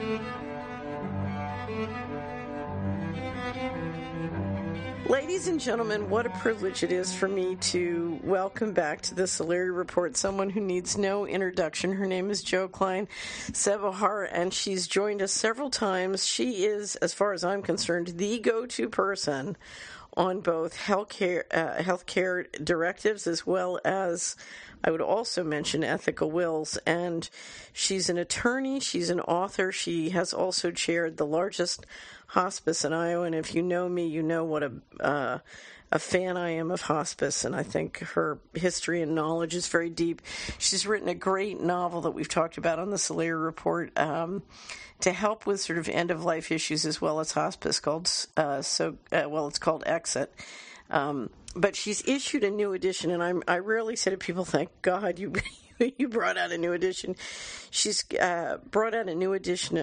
Ladies and gentlemen, what a privilege it is for me to welcome back to the Solari Report someone who needs no introduction. Her name is Jo Klein-Sevohar, and she's joined us several times. She is, as far as I'm concerned, the go-to person on both healthcare directives as well as, I would also mention, ethical wills. And she's an attorney, she's an author, she has also chaired the largest hospice in Iowa, and if you know me, you know what a fan I am of hospice, and I think her history and knowledge is very deep. She's written a great novel that we've talked about on the Solari Report to help with sort of end-of-life issues as well as hospice, called it's called Exit. But she's issued a new edition, and I rarely say to people, thank God you brought out a new edition. She's brought out a new edition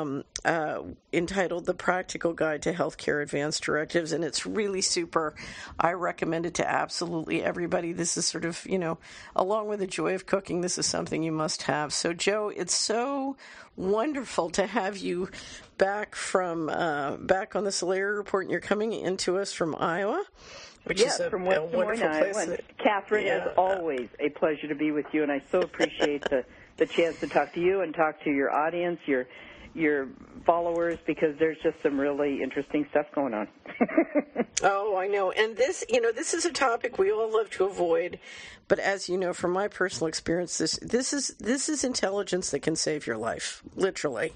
entitled The Practical Guide to Healthcare Advance Directives, and it's really super. I recommend it to absolutely everybody. This is sort of, along with the joy of cooking, this is something you must have. So, Jo, it's so wonderful to have you back back on the Solari Report, and you're coming into us from Iowa. Which is from West Des Moines, Iowa. Catherine, as always, a pleasure to be with you, and I so appreciate the chance to talk to you and talk to your audience, your followers, because there's just some really interesting stuff going on. Oh, I know. And this is a topic we all love to avoid, but as you know from my personal experience, this is intelligence that can save your life, literally.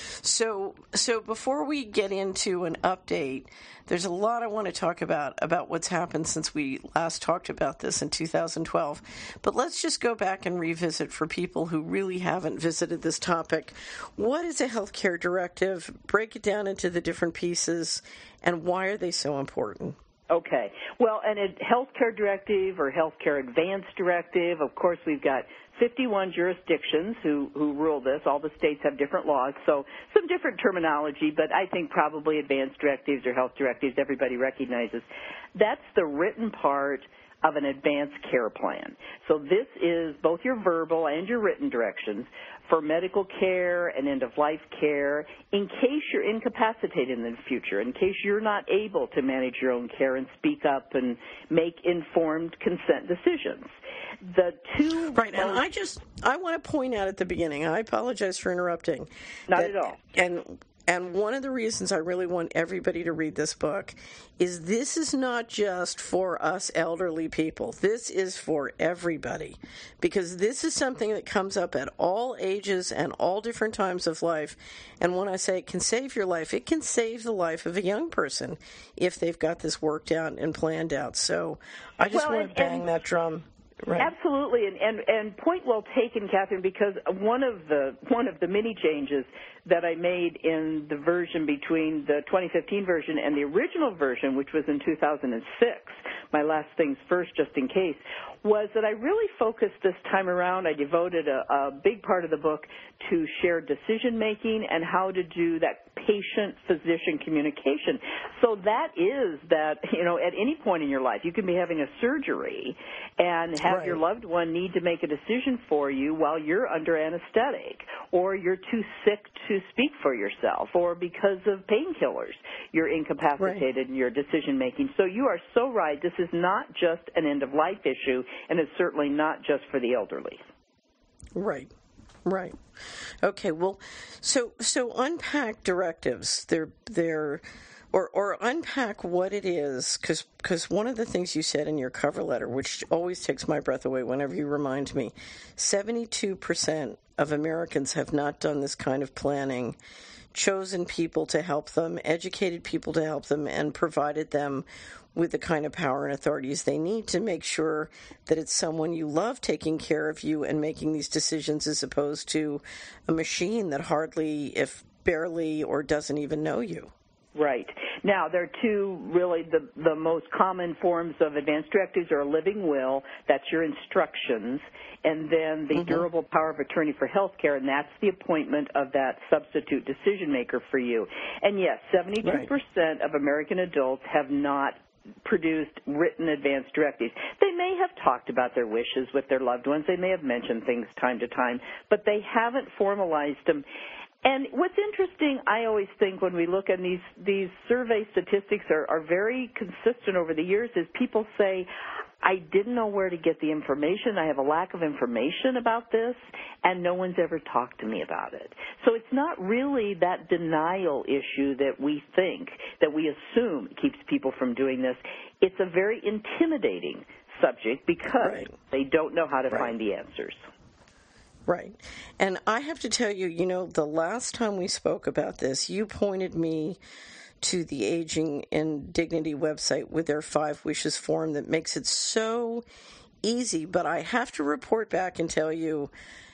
So before we get into an update, there's a lot I want to talk about what's happened since we last talked about this in 2012. But let's just go back and revisit for people who really haven't visited this topic. What is a healthcare directive? Break it down into the different pieces, and why are they so important? Okay. Well, and a healthcare directive or healthcare advance directive, of course, we've got 51 jurisdictions who rule this. All the states have different laws, so some different terminology, but I think probably advance directives or health directives everybody recognizes. That's the written part of an advanced care plan. So this is both your verbal and your written directions for medical care and end-of-life care in case you're incapacitated in the future, in case you're not able to manage your own care and speak up and make informed consent decisions. The two... Right, and I want to point out at the beginning, I apologize for interrupting. Not at all. And one of the reasons I really want everybody to read this book is this is not just for us elderly people. This is for everybody, because this is something that comes up at all ages and all different times of life. And when I say it can save your life, it can save the life of a young person if they've got this worked out and planned out. So I just want to bang that drum. Right. Absolutely, and point well taken, Catherine, because one of the many changes that I made in the version between the 2015 version and the original version, which was in 2006, my last things first, just in case, was that I really focused this time around. I devoted a big part of the book to shared decision-making and how to do that patient-physician communication. So that is that, at any point in your life, you can be having a surgery and have your loved one need to make a decision for you while you're under anesthetic, or you're too sick to speak for yourself, or because of painkillers, you're incapacitated in your decision-making. So you are so right. This is not just an end-of-life issue, and it's certainly not just for the elderly. Right. Okay. Well, so unpack directives. Or unpack what it is, because one of the things you said in your cover letter, which always takes my breath away whenever you remind me, 72% of Americans have not done this kind of planning, chosen people to help them, educated people to help them, and provided them with the kind of power and authorities they need to make sure that it's someone you love taking care of you and making these decisions, as opposed to a machine that hardly, if barely, or doesn't even know you. Right. Now, there are two really the most common forms of advance directives are a living will, that's your instructions, and then the durable power of attorney for health care, and that's the appointment of that substitute decision maker for you. And yes, 72% of American adults have not produced written advance directives. They may have talked about their wishes with their loved ones. They may have mentioned things time to time, but they haven't formalized them. And what's interesting, I always think when we look at these survey statistics are very consistent over the years, is people say, I didn't know where to get the information. I have a lack of information about this, and no one's ever talked to me about it. So it's not really that denial issue that we think, that we assume keeps people from doing this. It's a very intimidating subject because they don't know how to find the answers. Right. And I have to tell you, the last time we spoke about this, you pointed me to the Aging in Dignity website with their 5 Wishes form that makes it so easy. But I have to report back and tell you,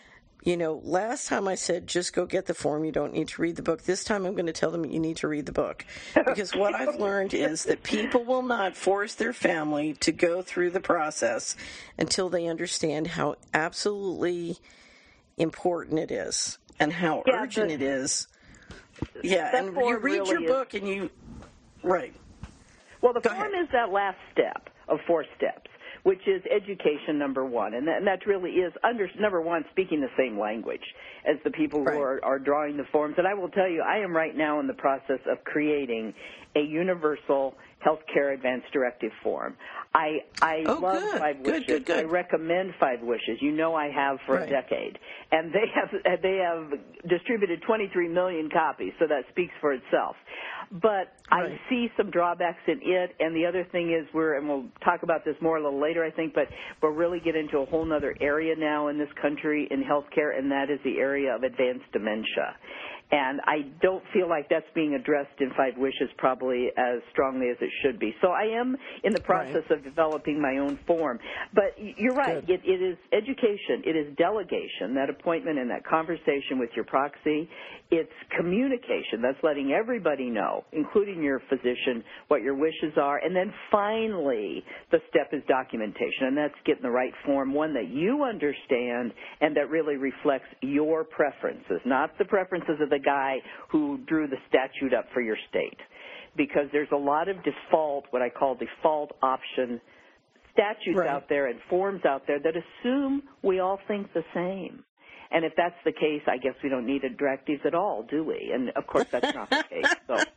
last time I said just go get the form, you don't need to read the book. This time I'm going to tell them you need to read the book. Because what I've learned is that people will not force their family to go through the process until they understand how absolutely important it is and how urgent it is. Yeah, and you read your book and you... Right. Well, the form is that last step of 4 steps, which is education number 1. And that really is, number 1, speaking the same language as the people who are drawing the forms. And I will tell you, I am right now in the process of creating a universal healthcare advance directive form. I love 5 Wishes. Good. I recommend 5 Wishes. I have for a decade. And they have distributed 23 million copies, so that speaks for itself. But I see some drawbacks in it, and the other thing is and we'll talk about this more a little later, I think, but we'll really get into a whole other area now in this country in healthcare, and that is the area of advanced dementia. And I don't feel like that's being addressed in 5 Wishes probably as strongly as it should be. So I am in the process of developing my own form. But you're right. It is education. It is delegation, that appointment and that conversation with your proxy. It's communication. That's letting everybody know, including your physician, what your wishes are. And then finally, the step is documentation. And that's getting the right form, one that you understand and that really reflects your preferences, not the preferences of the guy who drew the statute up for your state, because there's a lot of what I call default option statutes out there and forms out there that assume we all think the same. And if that's the case, I guess we don't need directives at all, do we? And, of course, that's not the case.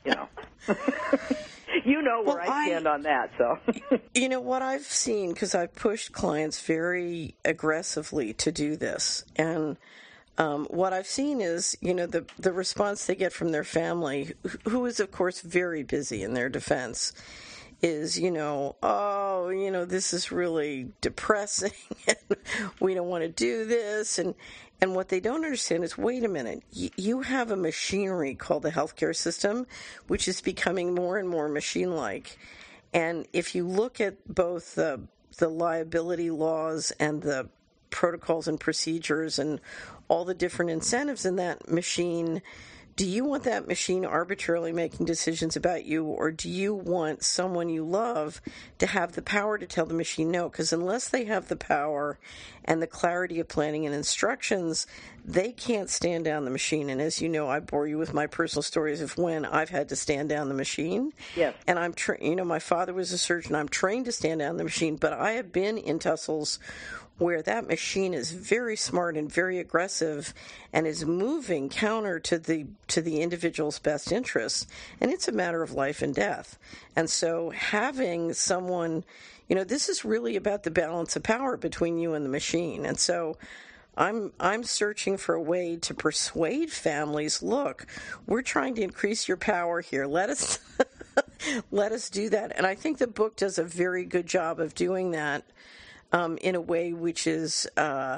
So, you know where I stand on that. So, what I've seen, because I've pushed clients very aggressively to do this, and what I've seen is, the response they get from their family, who is, of course, very busy in their defense, is, this is really depressing, and we don't want to do this. And what they don't understand is, wait a minute, you have a machinery called the healthcare system, which is becoming more and more machine-like. And if you look at both the liability laws and the protocols and procedures and all the different incentives in that machine, do you want that machine arbitrarily making decisions about you, or do you want someone you love to have the power to tell the machine no? Because unless they have the power and the clarity of planning and instructions, they can't stand down the machine. And as you know, I bore you with my personal stories of when I've had to stand down the machine. Yes. And I'm my father was a surgeon. I'm trained to stand down the machine, but I have been in tussles where that machine is very smart and very aggressive and is moving counter to the individual's best interests, and it's a matter of life and death. And so having someone, this is really about the balance of power between you and the machine. And so I'm searching for a way to persuade families, look, we're trying to increase your power here. Let us let us do that. And I think the book does a very good job of doing that. In a way which is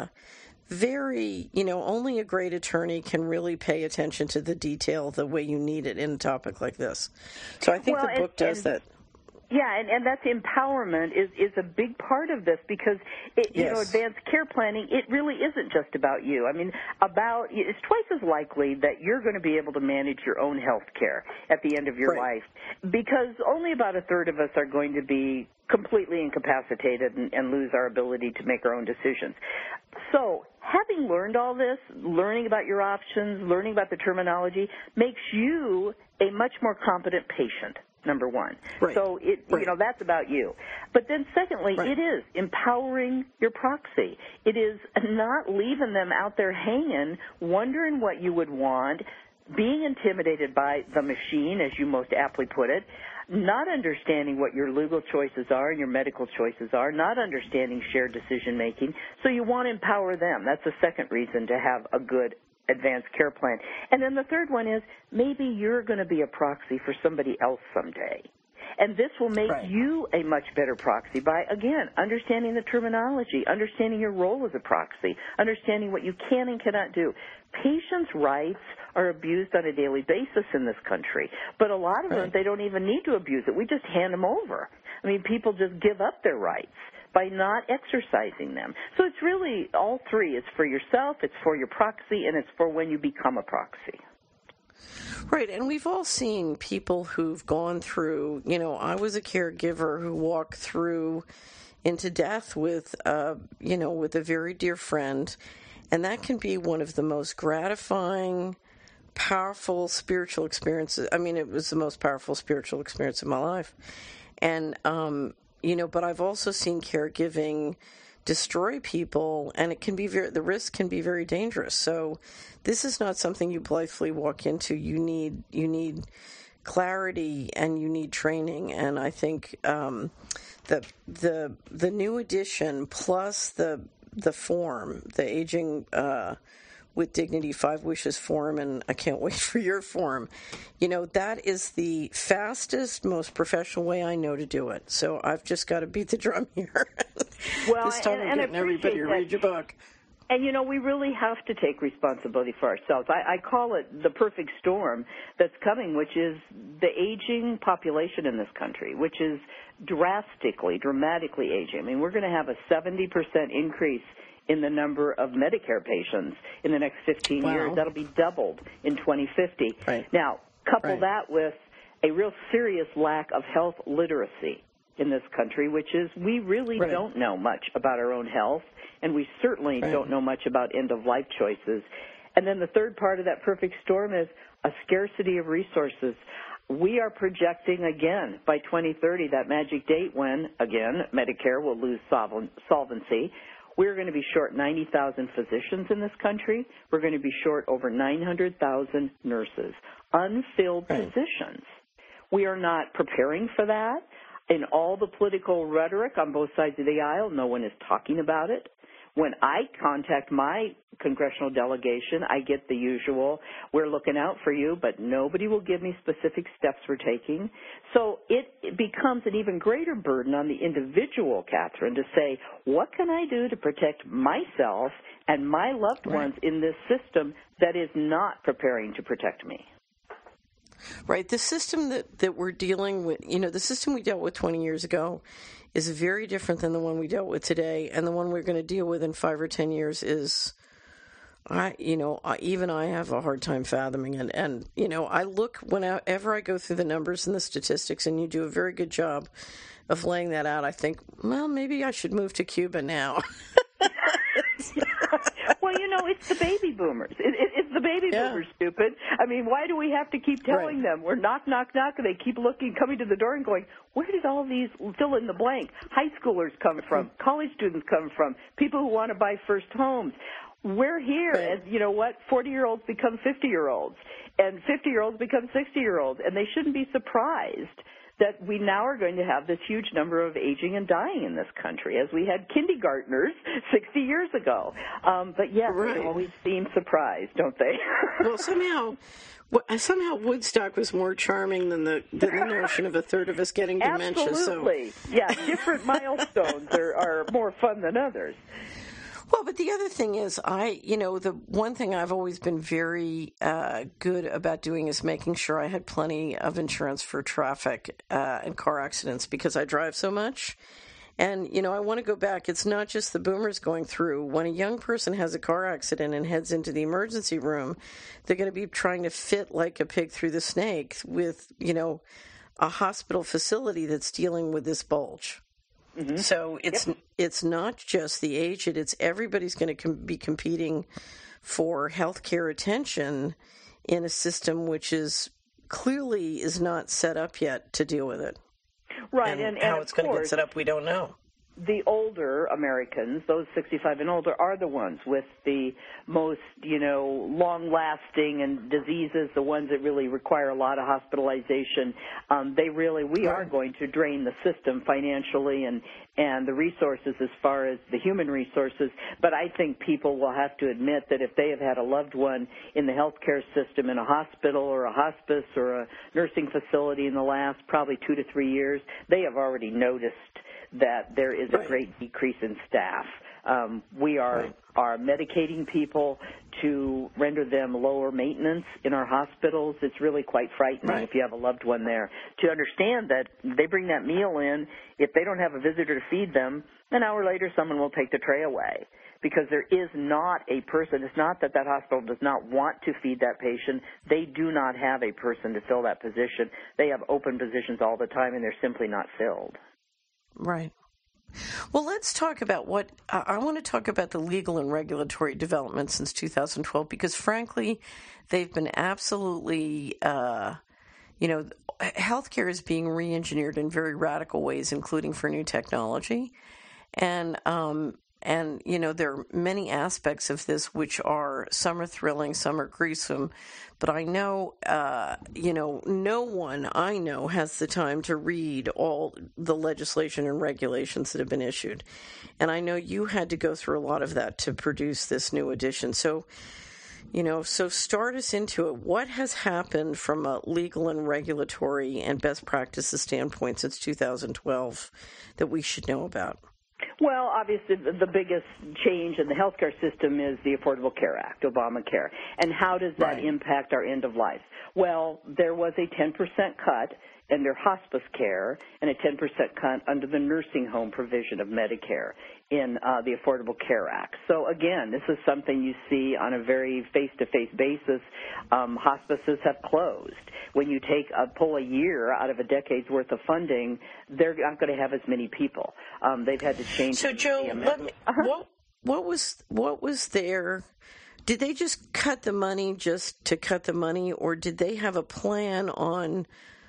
very, only a great attorney can really pay attention to the detail the way you need it in a topic like this. So I think the book does that. Yeah, and that's empowerment is a big part of this, because advanced care planning, it really isn't just about you. I mean, it's twice as likely that you're going to be able to manage your own health care at the end of your life, because only about a third of us are going to be completely incapacitated and lose our ability to make our own decisions. So having learned all this, learning about your options, learning about the terminology, makes you a much more competent patient. Number one. So that's about you. But then secondly, it is empowering your proxy. It is not leaving them out there hanging, wondering what you would want, being intimidated by the machine, as you most aptly put it, not understanding what your legal choices are and your medical choices are, not understanding shared decision-making. So you want to empower them. That's the second reason to have a good advanced care plan. And then the third one is maybe you're going to be a proxy for somebody else someday. And this will make you a much better proxy by, again, understanding the terminology, understanding your role as a proxy, understanding what you can and cannot do. Patients' rights are abused on a daily basis in this country, but a lot of them, they don't even need to abuse it. We just hand them over. I mean, people just give up their rights by not exercising them. So it's really all three. It's for yourself, it's for your proxy, and it's for when you become a proxy. Right, and we've all seen people who've gone through, I was a caregiver who walked through into death with, with a very dear friend, and that can be one of the most gratifying, powerful spiritual experiences. I mean, it was the most powerful spiritual experience of my life. And, but I've also seen caregiving destroy people, and it can be the risk can be very dangerous. So this is not something you blithely walk into. You need clarity and you need training. And I think the new edition plus the form, the Aging with Dignity 5 Wishes form, and I can't wait for your form. That is the fastest, most professional way I know to do it. So I've just got to beat the drum here. Well, this time I'm getting everybody to read your book. And, we really have to take responsibility for ourselves. I call it the perfect storm that's coming, which is the aging population in this country, which is dramatically aging. I mean, we're going to have a 70% increase in the number of Medicare patients in the next 15 years. That'll be doubled in 2050. Right. Now, couple that with a real serious lack of health literacy in this country, which is we really don't know much about our own health, and we certainly don't know much about end-of-life choices. And then the third part of that perfect storm is a scarcity of resources. We are projecting, again, by 2030, that magic date when, again, Medicare will lose solvency. We're going to be short 90,000 physicians in this country. We're going to be short over 900,000 nurses, unfilled positions. We are not preparing for that. In all the political rhetoric on both sides of the aisle, no one is talking about it. When I contact my congressional delegation, I get the usual, we're looking out for you, but nobody will give me specific steps we're taking. So it becomes an even greater burden on the individual, Catherine, to say, what can I do to protect myself and my loved ones in this system that is not preparing to protect me? Right. The system that we're dealing with, the system we dealt with 20 years ago is very different than the one we dealt with today. And the one we're going to deal with in 5 or 10 years is, even I have a hard time fathoming it. And, I look whenever I go through the numbers and the statistics, and you do a very good job of laying that out, I think, well, maybe I should move to Cuba now. Well, it's the baby boomers. It's the baby boomers, stupid. I mean, why do we have to keep telling them? We're knock, knock, knock, and they keep coming to the door and going, where did all these fill in the blank high schoolers come from, college students come from, people who want to buy first homes? We're here, and 40-year-olds become 50-year-olds, and 50-year-olds become 60-year-olds, and they shouldn't be surprised that we now are going to have this huge number of aging and dying in this country, as we had kindergartners 60 years ago. But yes, they always seem surprised, don't they? Well, somehow Woodstock was more charming than the notion of a third of us getting dementia. Absolutely. So. Yeah, different milestones are more fun than others. Well, but the other thing is, the one thing I've always been very good about doing is making sure I had plenty of insurance for traffic and car accidents because I drive so much. And, I want to go back. It's not just the boomers going through. When a young person has a car accident and heads into the emergency room, they're going to be trying to fit like a pig through the snake with, a hospital facility that's dealing with this bulge. Mm-hmm. So it's not just the aged, it's everybody's going to be competing for healthcare attention in a system which is not set up yet to deal with it. Right, and how it's going to get set up, we don't know. the older Americans, those 65 and older, are the ones with the most, long-lasting and diseases, the ones that really require a lot of hospitalization. We are going to drain the system financially and the resources as far as the human resources. But I think people will have to admit that if they have had a loved one in the healthcare system in a hospital or a hospice or a nursing facility in the last probably 2 to 3 years, they have already noticed that there is a great decrease in staff. We are medicating people to render them lower maintenance in our hospitals. It's really quite frightening if you have a loved one there to understand that they bring that meal in. If they don't have a visitor to feed them, an hour later someone will take the tray away because there is not a person. It's not that that hospital does not want to feed that patient. They do not have a person to fill that position. They have open positions all the time, and they're simply not filled. Right. Well, let's talk about I want to talk about the legal and regulatory developments since 2012, because frankly, they've been absolutely, healthcare is being re-engineered in very radical ways, including for new technology. And, there are many aspects of this which are, some are thrilling, some are gruesome. But I know, no one I know has the time to read all the legislation and regulations that have been issued. And I know you had to go through a lot of that to produce this new edition. So, so start us into it. What has happened from a legal and regulatory and best practices standpoint since 2012 that we should know about? Well, obviously, the biggest change in the healthcare system is the Affordable Care Act, Obamacare. And how does that impact our end of life? Well, there was a 10% cut under hospice care and a 10% cut under the nursing home provision of Medicare in the Affordable Care Act. So, again, this is something you see on a very face-to-face basis. Hospices have closed. When you pull a year out of a decade's worth of funding, they're not going to have as many people. They've had to change. So, Joe, what was there? Did they just cut the money just to cut the money, or did they have a plan on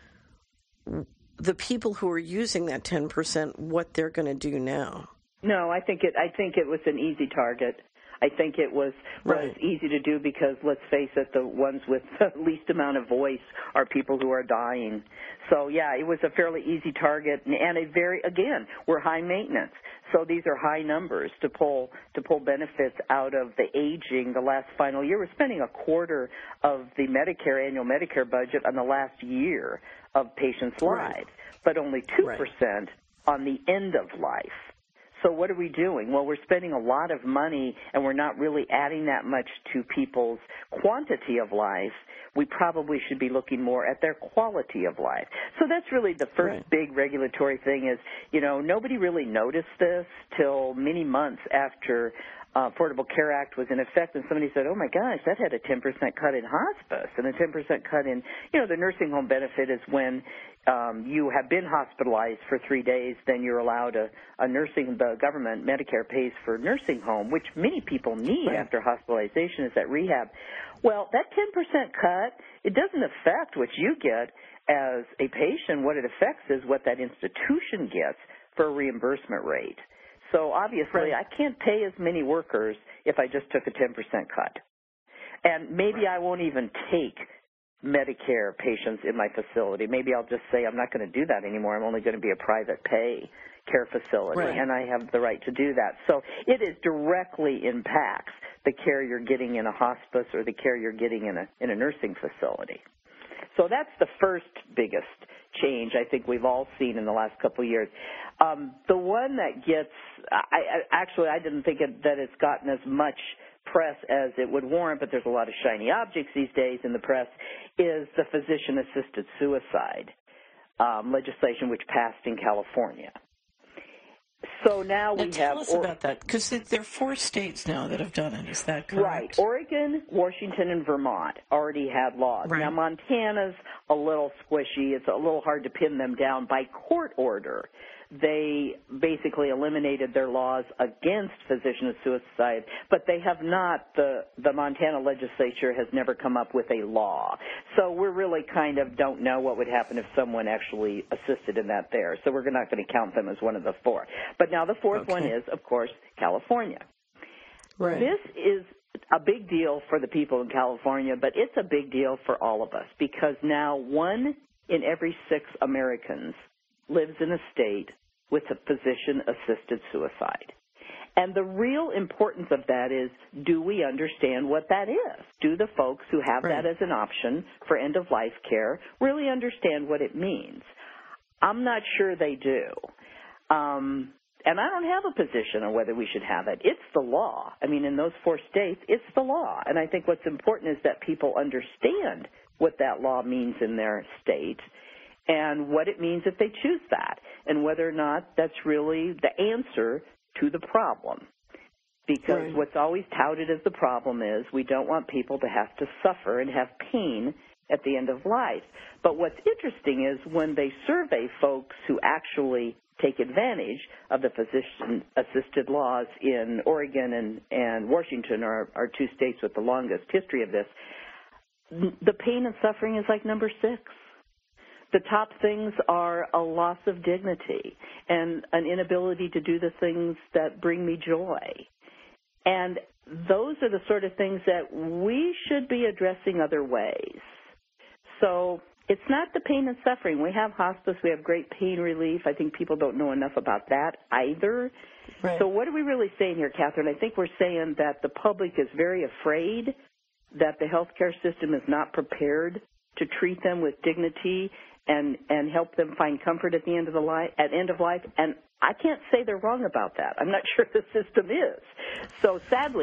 the people who are using that 10%, what they're going to do now? No, I think it was an easy target. I think it was easy to do because, let's face it, the ones with the least amount of voice are people who are dying. So, yeah, it was a fairly easy target, and we're high maintenance. So these are high numbers to pull benefits out of the aging. The last final year, we're spending a quarter of the annual Medicare budget on the last year of patients' lives, but only 2% on the end of life. So what are we doing? Well, we're spending a lot of money, and we're not really adding that much to people's quantity of life. We probably should be looking more at their quality of life. So that's really the first big regulatory thing is, nobody really noticed this till many months after Affordable Care Act was in effect, and somebody said, oh, my gosh, that had a 10% cut in hospice and a 10% cut in, the nursing home benefit is when you have been hospitalized for 3 days, then you're allowed the government, Medicare pays for nursing home, which many people need after hospitalization is that rehab. Well, that 10% cut, it doesn't affect what you get as a patient. What it affects is what that institution gets for a reimbursement rate. So obviously, I can't pay as many workers if I just took a 10% cut. And maybe I won't even take Medicare patients in my facility. Maybe I'll just say I'm not going to do that anymore. I'm only going to be a private pay care facility, and I have the right to do that. So it directly impacts the care you're getting in a hospice or the care you're getting in a nursing facility. So that's the first biggest change I think we've all seen in the last couple of years. The one that gets, I didn't think that it's gotten as much press as it would warrant, but there's a lot of shiny objects these days in the press, is the physician-assisted suicide legislation which passed in California. So now we have... Tell us about that, because there are 4 states now that have done it. Is that correct? Right. Oregon, Washington, and Vermont already had laws. Now, Montana's a little squishy. It's a little hard to pin them down by court order. They basically eliminated their laws against physician suicide, but they have not, the Montana legislature has never come up with a law. So we're really kind of don't know what would happen if someone actually assisted in that there. So we're not going to count them as one of the four. But now the fourth one is, of course, California. Right. This is a big deal for the people in California, but it's a big deal for all of us because now 1 in every 6 Americans lives in a state with a physician-assisted suicide. And the real importance of that is, do we understand what that is? Do the folks who have that as an option for end-of-life care really understand what it means? I'm not sure they do. And I don't have a position on whether we should have it. It's the law. I mean, in those 4 states, it's the law. And I think what's important is that people understand what that law means in their state and what it means if they choose that, and whether or not that's really the answer to the problem. Because what's always touted as the problem is we don't want people to have to suffer and have pain at the end of life. But what's interesting is when they survey folks who actually take advantage of the physician-assisted laws in Oregon and Washington are 2 states with the longest history of this, the pain and suffering is like number 6. The top things are a loss of dignity and an inability to do the things that bring me joy. And those are the sort of things that we should be addressing other ways. So it's not the pain and suffering. We have hospice. We have great pain relief. I think people don't know enough about that either. Right. So what are we really saying here, Catherine? I think we're saying that the public is very afraid that the healthcare system is not prepared to treat them with dignity and help them find comfort at the end of life. And I can't say they're wrong about that. I'm not sure the system is. So sadly,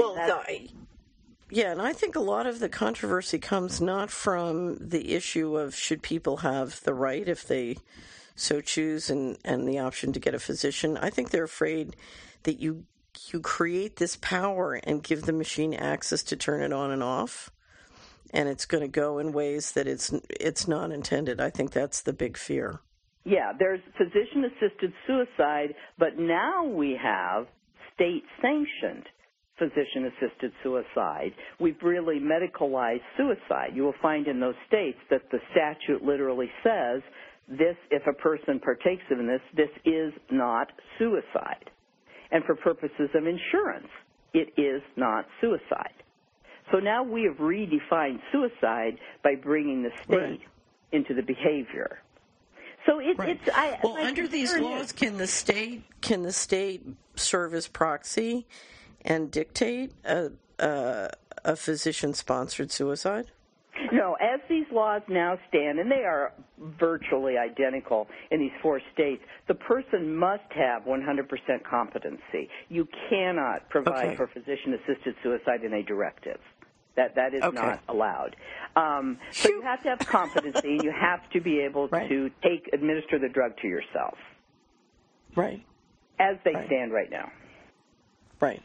yeah, and I think a lot of the controversy comes not from the issue of should people have the right, if they so choose, and the option to get a physician. I think they're afraid that you create this power and give the machine access to turn it on and off, and it's going to go in ways that it's not intended. I think that's the big fear. Yeah, there's physician-assisted suicide, but now we have state-sanctioned physician-assisted suicide. We've really medicalized suicide. You will find in those states that the statute literally says this, if a person partakes in this is not suicide. And for purposes of insurance, it is not suicide. So now we have redefined suicide by bringing the state into the behavior. So under these laws, can the state serve as proxy and dictate a physician-sponsored suicide? No, as these laws now stand, and they are virtually identical in these 4 states, the person must have 100% competency. You cannot provide for physician-assisted suicide in a directive. That is not allowed. So you have to have competency, and you have to be able to administer the drug to yourself. Right. As they stand right now. Right.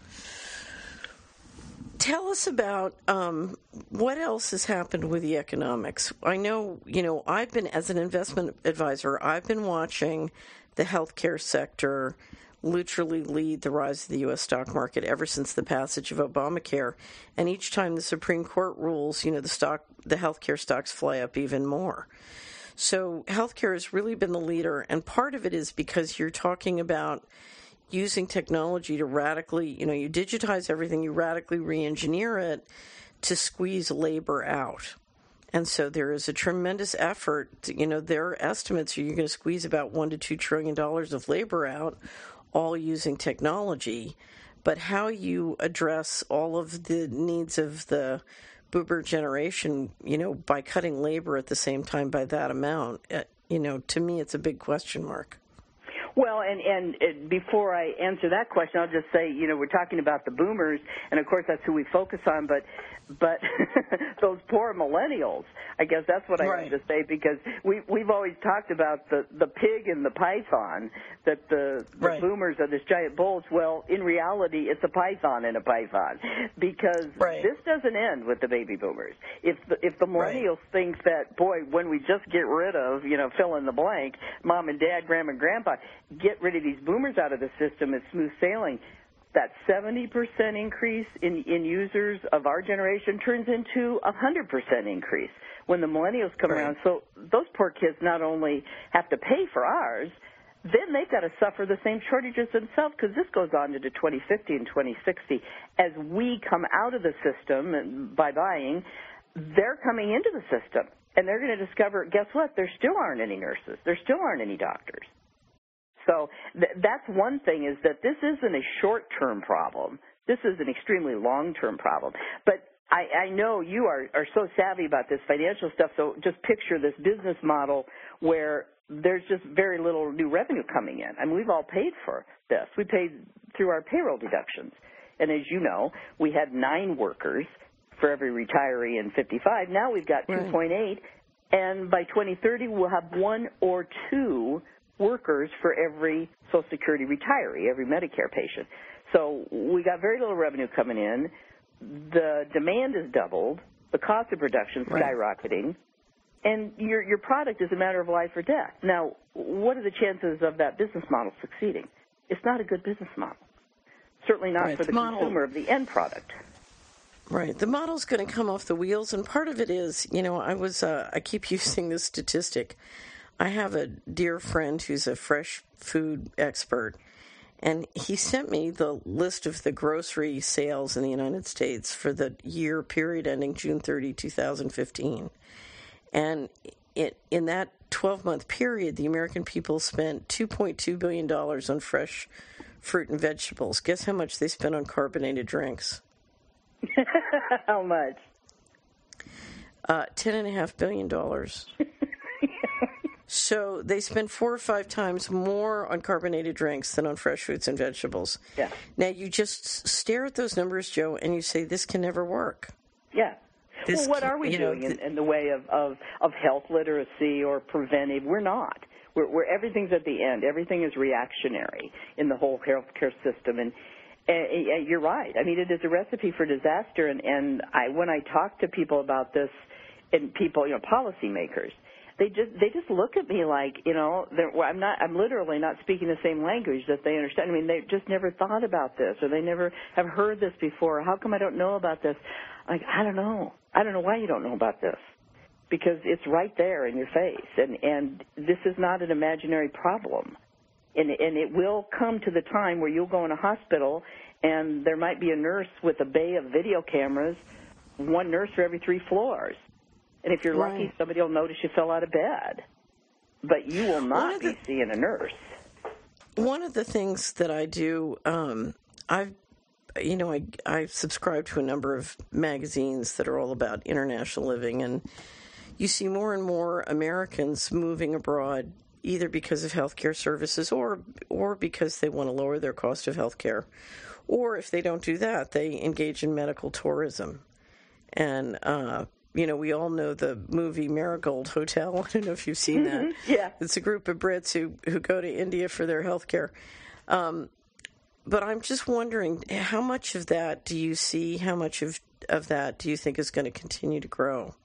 Tell us about what else has happened with the economics. I know, I've been, as an investment advisor, I've been watching the healthcare sector literally lead the rise of the U.S. stock market ever since the passage of Obamacare. And each time the Supreme Court rules, the healthcare stocks fly up even more. So healthcare has really been the leader, and part of it is because you're talking about using technology to radically, you digitize everything, you radically re-engineer it to squeeze labor out. And so there is a tremendous effort. Their estimates are you're going to squeeze about $1 to $2 trillion of labor out, all using technology. But how you address all of the needs of the boomer generation, by cutting labor at the same time by that amount, to me it's a big question mark. Well, and before I answer that question, I'll just say, we're talking about the boomers, and of course that's who we focus on, but those poor millennials, I guess that's what I have to say, because we've always talked about the pig and the python, that the boomers are this giant bulls. Well, in reality, it's a python and a python, because this doesn't end with the baby boomers. If the millennials think that, boy, when we just get rid of, fill in the blank, mom and dad, grandma and grandpa, get rid of these boomers out of the system, it's smooth sailing. That 70% increase in users of our generation turns into a 100% increase when the millennials come around. So those poor kids not only have to pay for ours, then they've got to suffer the same shortages themselves, because this goes on into 2050 and 2060. As we come out of the system by buying, they're coming into the system, and they're going to discover, guess what, there still aren't any nurses. There still aren't any doctors. So that's one thing, is that this isn't a short-term problem. This is an extremely long-term problem. But I know you are so savvy about this financial stuff, so just picture this business model where there's just very little new revenue coming in. I mean, we've all paid for this. We paid through our payroll deductions. And as you know, we had 9 workers for every retiree in 55. Now we've got 2.8, and by 2030 we'll have 1 or 2 workers for every Social Security retiree, every Medicare patient. So we got very little revenue coming in. The demand is doubled. The cost of production skyrocketing. And your product is a matter of life or death. Now, what are the chances of that business model succeeding? It's not a good business model. Certainly not for the consumer of the end product. Right. The model's going to come off the wheels, and part of it is, I keep using this statistic. I have a dear friend who's a fresh food expert, and he sent me the list of the grocery sales in the United States for the year period ending June 30, 2015. And in that 12-month period, the American people spent $2.2 billion on fresh fruit and vegetables. Guess how much they spent on carbonated drinks? How much? $10.5 billion. So they spend 4 or 5 times more on carbonated drinks than on fresh fruits and vegetables. Yeah. Now, you just stare at those numbers, Joe, and you say, this can never work. Yeah. Well, what are we doing in the way of health literacy or preventive? We're not. We're everything's at the end. Everything is reactionary in the whole healthcare system. And you're right. I mean, it is a recipe for disaster. And when I talk to people about this, and people, policymakers, they just look at me like, I'm literally not speaking the same language that they understand. I mean, they just never thought about this, or they never have heard this before. How come I don't know about this? Like, I don't know. I don't know why you don't know about this, because it's right there in your face, and this is not an imaginary problem. And it will come to the time where you'll go in a hospital, and there might be a nurse with a bay of video cameras, 1 nurse for every 3 floors. And if you're lucky, somebody will notice you fell out of bed. But you will not be seeing a nurse. One of the things that I do, I subscribe to a number of magazines that are all about international living, and you see more and more Americans moving abroad, either because of healthcare services or because they want to lower their cost of healthcare. Or if they don't do that, they engage in medical tourism. And we all know the movie Marigold Hotel. I don't know if you've seen that. Yeah. It's a group of Brits who go to India for their health care. But I'm just wondering, how much of that do you see, how much of that do you think is going to continue to grow?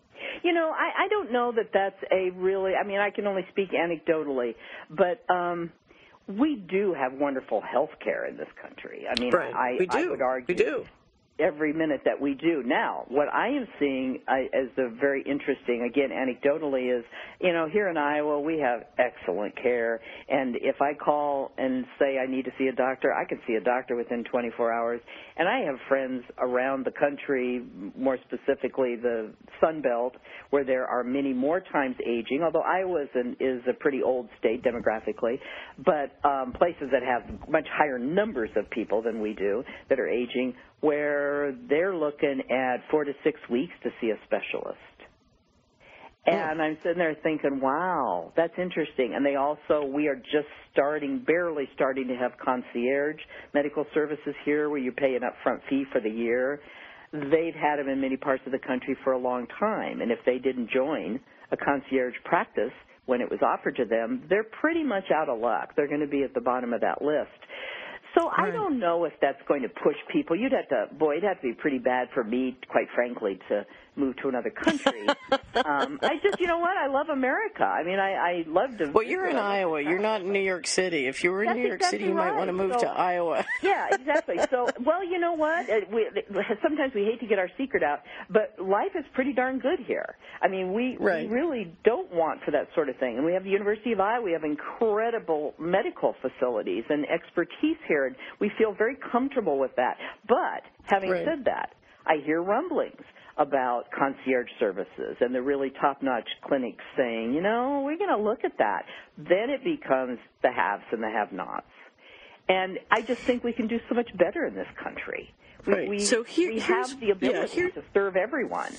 I don't know that that's a really, I mean, I can only speak anecdotally, but we do have wonderful health care in this country. I mean, I would argue. We do. Every minute that we do. Now, what I am seeing as a very interesting, again, anecdotally, is, here in Iowa, we have excellent care. And if I call and say I need to see a doctor, I can see a doctor within 24 hours. And I have friends around the country, more specifically the Sun Belt, where there are many more times aging, although Iowa is a pretty old state demographically, but places that have much higher numbers of people than we do that are aging, where they're looking at 4 to 6 weeks to see a specialist. And I'm sitting there thinking, wow, that's interesting. And we are just barely starting to have concierge medical services here where you pay an upfront fee for the year. They've had them in many parts of the country for a long time. And if they didn't join a concierge practice when it was offered to them, they're pretty much out of luck. They're going to be at the bottom of that list. So I don't know if that's going to push people. It'd have to be pretty bad for me, quite frankly, to move to another country. You know what? I love America. I mean, I love to. Well, you're in Iowa. You're not in New York City. If you were in New York City, you might want to move to Iowa. Yeah, exactly. So, well, you know what? Sometimes we hate to get our secret out, but life is pretty darn good here. I mean, we really don't want for that sort of thing. And we have the University of Iowa. We have incredible medical facilities and expertise here, and we feel very comfortable with that. But having said that, I hear rumblings about concierge services and the really top-notch clinics saying, you know, we're going to look at that. Then it becomes the haves and the have-nots. And I just think we can do so much better in this country. We have the ability to serve everyone.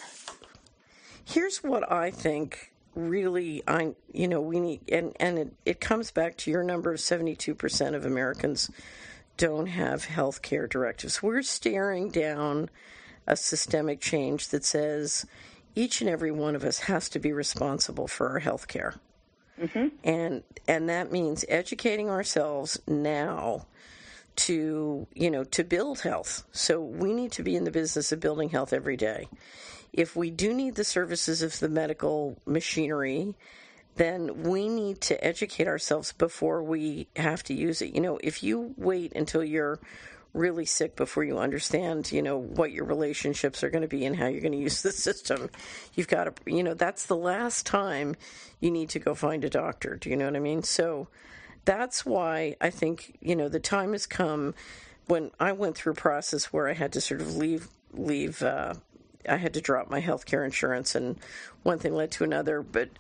Here's what I think really we need, and it comes back to your number of 72% of Americans don't have health care directives. We're staring down a systemic change that says each and every one of us has to be responsible for our health care. And that means educating ourselves now to build health. So we need to be in the business of building health every day. If we do need the services of the medical machinery, then we need to educate ourselves before we have to use it. You know, if you wait until you're really sick before you understand, what your relationships are going to be and how you're going to use the system, you've got to, that's the last time you need to go find a doctor. Do you know what I mean? So that's why I think, the time has come when I went through a process where I had to sort of leave, I had to drop my health care insurance, and one thing led to another. But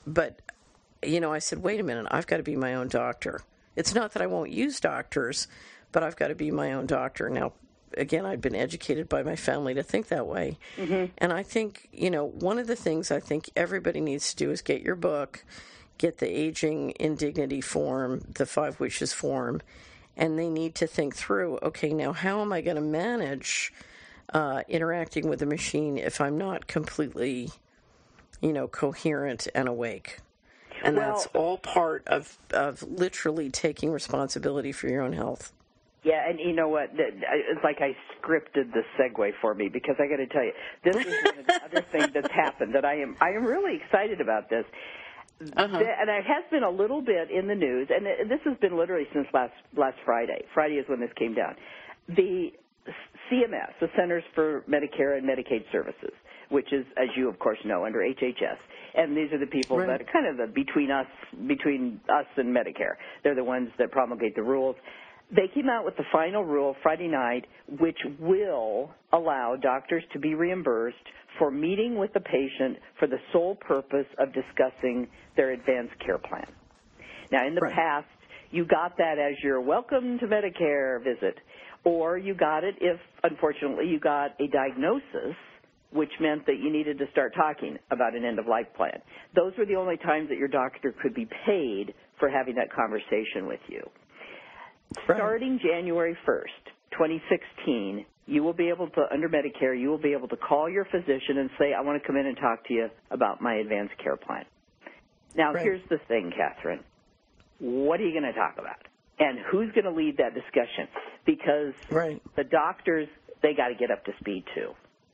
I said, wait a minute, I've got to be my own doctor. It's not that I won't use doctors, but I've got to be my own doctor. Now, again, I'd been educated by my family to think that way. And I think, one of the things I think everybody needs to do is get your book, get the Aging in Dignity form, the 5 Wishes form, and they need to think through, okay, now how am I going to manage interacting with a machine if I'm not completely, coherent and awake? And that's all part of literally taking responsibility for your own health. Yeah, and you know what? It's like I scripted the segue for me, because I got to tell you, this is one of the other things that's happened that I am really excited about this. And it has been a little bit in the news, and this has been literally since last Friday. Friday is when this came down. The CMS, the Centers for Medicare and Medicaid Services, which is, as you of course know, under HHS, and these are the people that are kind of between us and Medicare. They're the ones that promulgate the rules. They came out with the final rule Friday night, which will allow doctors to be reimbursed for meeting with the patient for the sole purpose of discussing their advanced care plan. Now, in the past, you got that as your welcome to Medicare visit, or you got it if, unfortunately, you got a diagnosis, which meant that you needed to start talking about an end-of-life plan. Those were the only times that your doctor could be paid for having that conversation with you. Starting January 1st, 2016, you will be able to, under Medicare, you will be able to call your physician and say, I want to come in and talk to you about my advanced care plan. Now, here's the thing, Catherine. What are you going to talk about? And who's going to lead that discussion? Because the doctors, they got to get up to speed, too.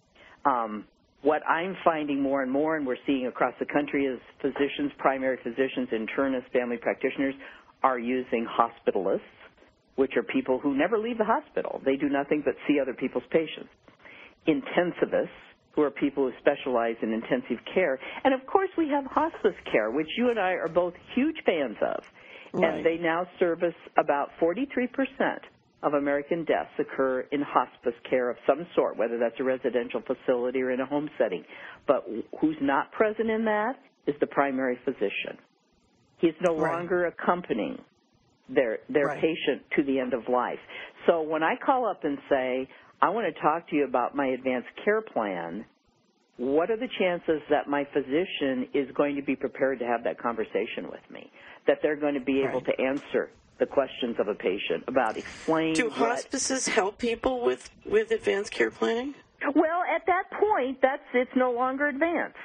What I'm finding more and more, and we're seeing across the country, is physicians, primary physicians, internists, family practitioners are using hospitalists, which are people who never leave the hospital. They do nothing but see other people's patients. Intensivists, who are people who specialize in intensive care. And, of course, we have hospice care, which you and I are both huge fans of. And they now service about 43% of American deaths occur in hospice care of some sort, whether that's a residential facility or in a home setting. But who's not present in that is the primary physician. He's no longer accompanying their patient to the end of life. So when I call up and say, I want to talk to you about my advanced care plan, what are the chances that my physician is going to be prepared to have that conversation with me, that they're going to be able to answer the questions of a patient about explain. Do hospices help people with advanced care planning? Well, at that point, it's no longer advanced.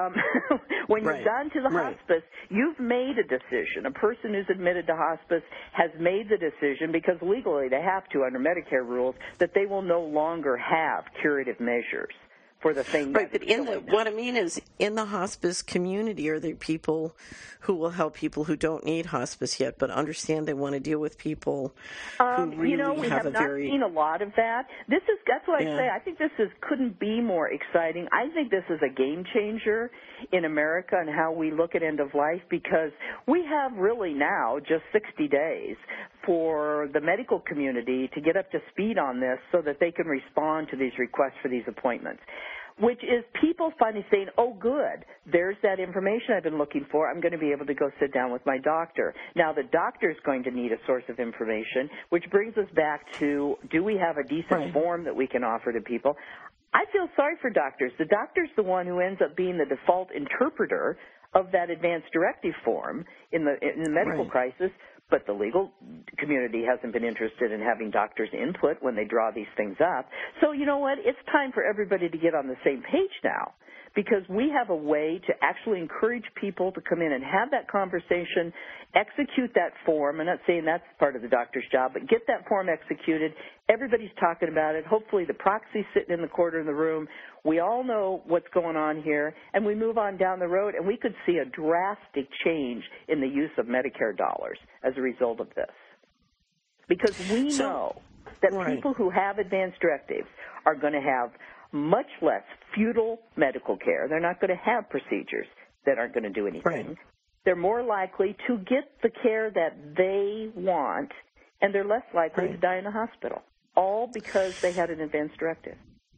When you've gone to the hospice, you've made a decision. A person who's admitted to hospice has made the decision, because legally they have to under Medicare rules, that they will no longer have curative measures for the thing. Right, but what I mean is, in the hospice community, are there people who will help people who don't need hospice yet, but understand they want to deal with people who really we have not seen a lot of that. That's what I say. I think this couldn't be more exciting. I think this is a game changer in America and how we look at end of life, because we have really now just 60 days for the medical community to get up to speed on this so that they can respond to these requests for these appointments, which is people finally saying, oh, good, there's that information I've been looking for. I'm going to be able to go sit down with my doctor. Now, the doctor's going to need a source of information, which brings us back to, do we have a decent form that we can offer to people? I feel sorry for doctors. The doctor's the one who ends up being the default interpreter of that advanced directive form in the medical crisis, but the legal community hasn't been interested in having doctors' input when they draw these things up. So you know what? It's time for everybody to get on the same page now, because we have a way to actually encourage people to come in and have that conversation, execute that form. I'm not saying that's part of the doctor's job, but get that form executed. Everybody's talking about it. Hopefully the proxy's sitting in the corner of the room. We all know what's going on here, and we move on down the road, and we could see a drastic change in the use of Medicare dollars as a result of this. Because we know that people who have advanced directives are going to have much less futile medical care. They're not going to have procedures that aren't going to do anything. They're more likely to get the care that they want, and they're less likely to die in a hospital, all because they had an advanced directive.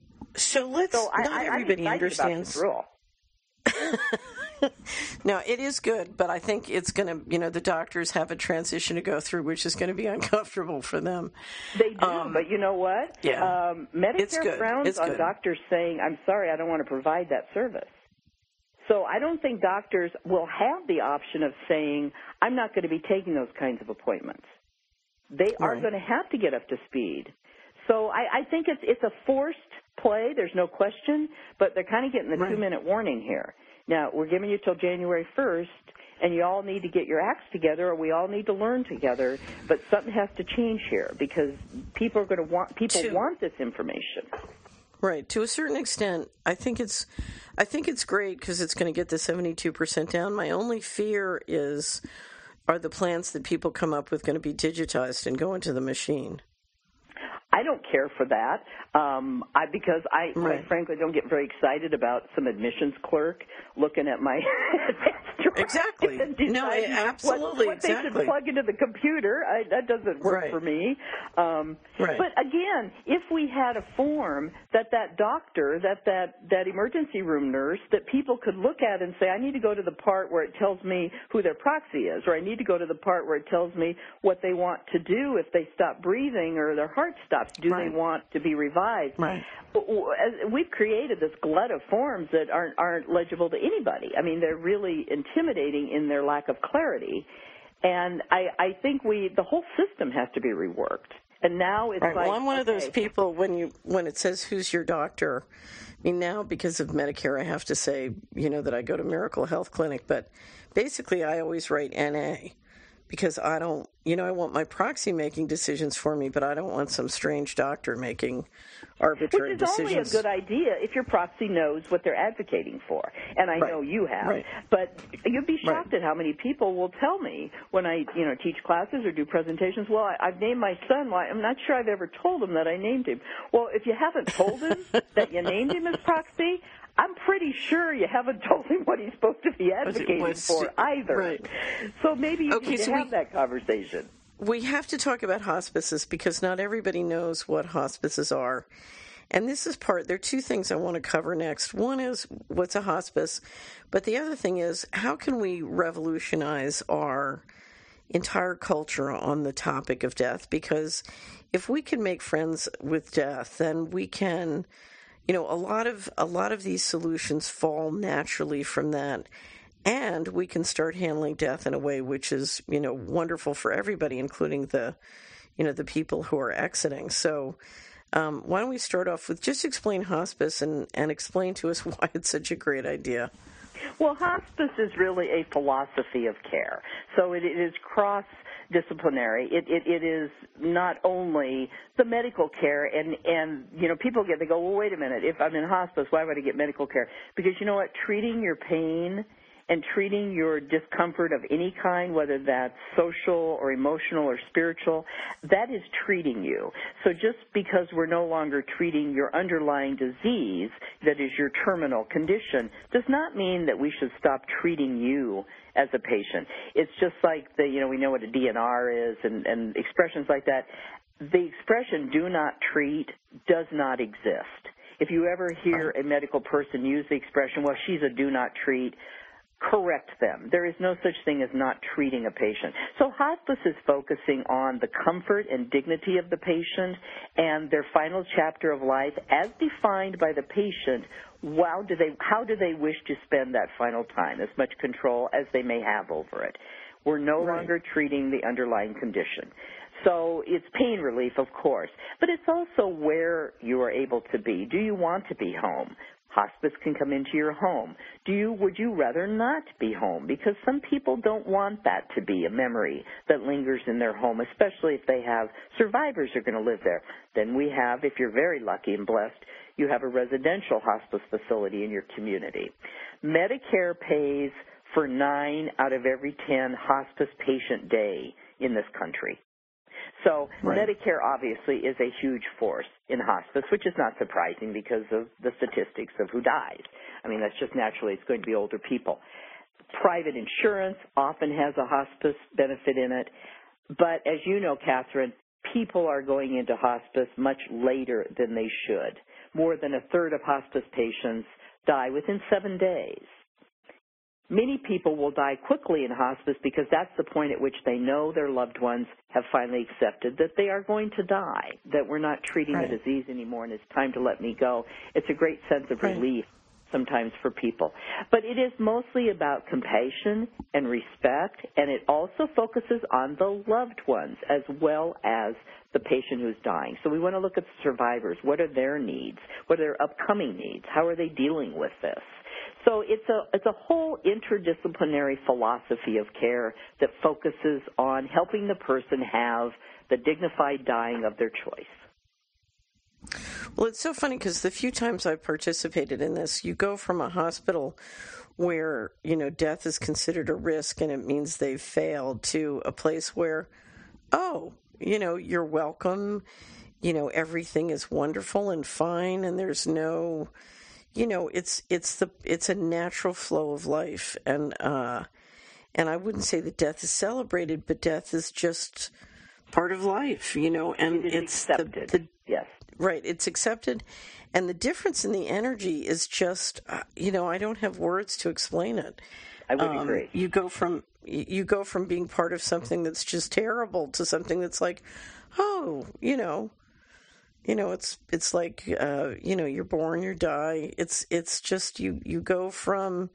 So not everybody understands. About this rule. No, it is good, but I think it's going to, the doctors have a transition to go through, which is going to be uncomfortable for them. They do, but you know what? Yeah. Medicare frowns on doctors saying, I'm sorry, I don't want to provide that service. So I don't think doctors will have the option of saying, I'm not going to be taking those kinds of appointments. They are going to have to get up to speed. So I think it's a forced play, there's no question, but they're kind of getting the 2-minute warning here. Now, we're giving you till January 1st, and you all need to get your acts together, or we all need to learn together, but something has to change here, because people want this information. Right. To a certain extent, I think it's great because it's going to get the 72% down. My only fear is, are the plans that people come up with going to be digitized and go into the machine? I don't care for that because I quite frankly don't get very excited about some admissions clerk looking at my exactly. No, absolutely, what they should plug into the computer. That doesn't work for me. But again, if we had a form that doctor, that emergency room nurse, that people could look at and say, I need to go to the part where it tells me who their proxy is, or I need to go to the part where it tells me what they want to do if they stop breathing or their heart stops. Do they want to be revived? We've created this glut of forms that aren't legible to anybody. I mean, they're really intimidating in their lack of clarity. And I think the whole system has to be reworked. And now it's like, well, I'm one of those people when it says who's your doctor. I mean, now because of Medicare, I have to say, that I go to Miracle Health Clinic, but basically I always write NA. Because I don't, I want my proxy making decisions for me, but I don't want some strange doctor making arbitrary decisions. Which is only a good idea if your proxy knows what they're advocating for. And I know you have. But you'd be shocked at how many people will tell me when I, teach classes or do presentations, well, I've named my son. Well, I'm not sure I've ever told him that I named him. Well, if you haven't told him that you named him as proxy, I'm pretty sure you haven't told him what he's supposed to be advocating for either. So maybe you need to have that conversation. We have to talk about hospices because not everybody knows what hospices are. And this is there are two things I want to cover next. One is what's a hospice, but the other thing is how can we revolutionize our entire culture on the topic of death? Because if we can make friends with death, then we can a lot of these solutions fall naturally from that. And we can start handling death in a way which is, wonderful for everybody, including the people who are exiting. So why don't we start off with just explain hospice and explain to us why it's such a great idea. Well, hospice is really a philosophy of care. So it is cross-disciplinary. It is not only the medical care, and people they go, well, wait a minute, if I'm in hospice, why would I get medical care? Because you know what, treating your pain and treating your discomfort of any kind, whether that's social or emotional or spiritual, that is treating you. So just because we're no longer treating your underlying disease, that is your terminal condition, does not mean that we should stop treating you as a patient. It's just like we know what a DNR is and expressions like that. The expression do not treat does not exist. If you ever hear a medical person use the expression, well, she's a do not treat, correct them. There is no such thing as not treating a patient. So hospice is focusing on the comfort and dignity of the patient and their final chapter of life as defined by the patient. How do they wish to spend that final time, as much control as they may have over it? We're no longer treating the underlying condition. So it's pain relief, of course, but it's also where you are able to be. Do you want to be home? Hospice can come into your home. Would you rather not be home? Because some people don't want that to be a memory that lingers in their home, especially if they have survivors who are going to live there. Then we have, if you're very lucky and blessed, you have a residential hospice facility in your community. Medicare pays for 9 out of every 10 hospice patient day in this country. So Medicare obviously is a huge force in hospice, which is not surprising because of the statistics of who dies. I mean, that's just naturally, it's going to be older people. Private insurance often has a hospice benefit in it. But as you know, Catherine, people are going into hospice much later than they should. More than a third of hospice patients die within 7 days. Many people will die quickly in hospice because that's the point at which they know their loved ones have finally accepted that they are going to die, that we're not treating the disease anymore and it's time to let me go. It's a great sense of relief sometimes for people. But it is mostly about compassion and respect, and it also focuses on the loved ones as well as the patient who's dying. So we want to look at the survivors. What are their needs? What are their upcoming needs? How are they dealing with this? So it's a whole interdisciplinary philosophy of care that focuses on helping the person have the dignified dying of their choice. Well, it's so funny because the few times I've participated in this, you go from a hospital where, death is considered a risk and it means they've failed to a place where, you're welcome, everything is wonderful and fine and there's no... it's a natural flow of life, and I wouldn't say that death is celebrated, but death is just part of life, and it's accepted. Yes, right. It's accepted, and the difference in the energy is just, I don't have words to explain it. I would agree. You go from being part of something that's just terrible to something that's like, it's like, you're born, you die. It's just, you go from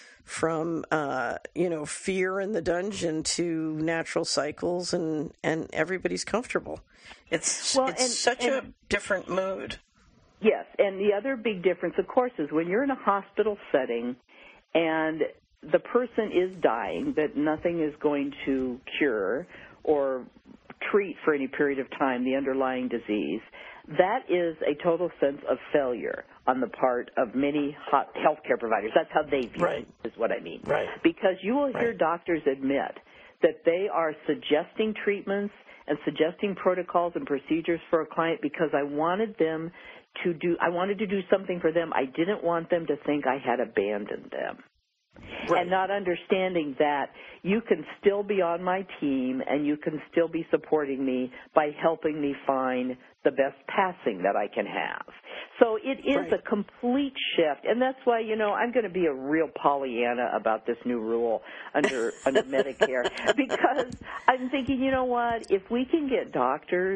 fear in the dungeon to natural cycles and everybody's comfortable. It's such a different mood. Yes. And the other big difference, of course, is when you're in a hospital setting and the person is dying, that nothing is going to cure or treat for any period of time the underlying disease. That is a total sense of failure on the part of many healthcare providers. That's how they view it, is what I mean. Right. Because you will hear doctors admit that they are suggesting treatments and suggesting protocols and procedures for a client because I wanted to do something for them. I didn't want them to think I had abandoned them. Right. And not understanding that you can still be on my team and you can still be supporting me by helping me find the best passing that I can have. So it is a complete shift, and that's why, I'm going to be a real Pollyanna about this new rule under Medicare, because I'm thinking, you know what, if we can get doctors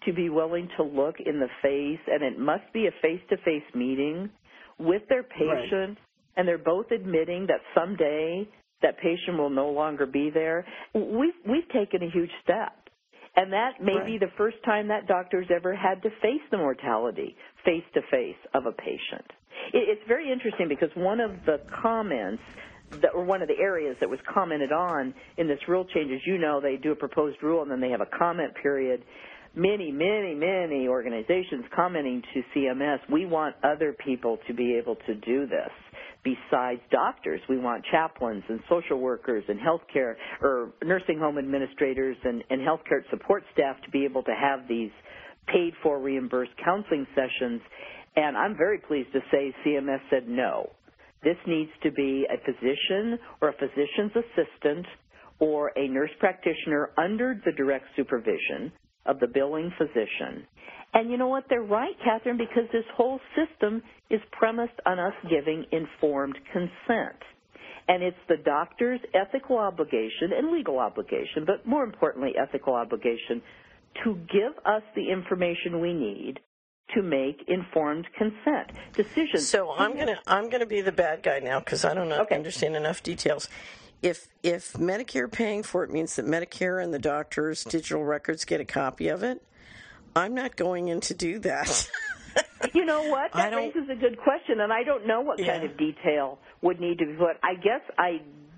to be willing to look in the face, and it must be a face-to-face meeting with their patient, and they're both admitting that someday that patient will no longer be there. We've taken a huge step. And that may be the first time that doctor's ever had to face the mortality face-to-face of a patient. It's very interesting because one of the comments, or one of the areas that was commented on in this rule change, as you know, they do a proposed rule and then they have a comment period. Many organizations commenting to CMS, we want other people to be able to do this. Besides doctors, we want chaplains and social workers and healthcare or nursing home administrators and healthcare support staff to be able to have these paid-for reimbursed counseling sessions. And I'm very pleased to say CMS said no. This needs to be a physician or a physician's assistant or a nurse practitioner under the direct supervision of the billing physician. And you know what? They're right, Catherine, because this whole system is premised on us giving informed consent. And it's the doctor's ethical obligation and legal obligation, but more importantly, ethical obligation, to give us the information we need to make informed consent decisions. So I'm gonna be the bad guy now because I don't understand enough details. If Medicare paying for it means that Medicare and the doctor's digital records get a copy of it, I'm not going in to do that. You know what? That raises a good question, and I don't know what kind of detail would need to be put. I guess I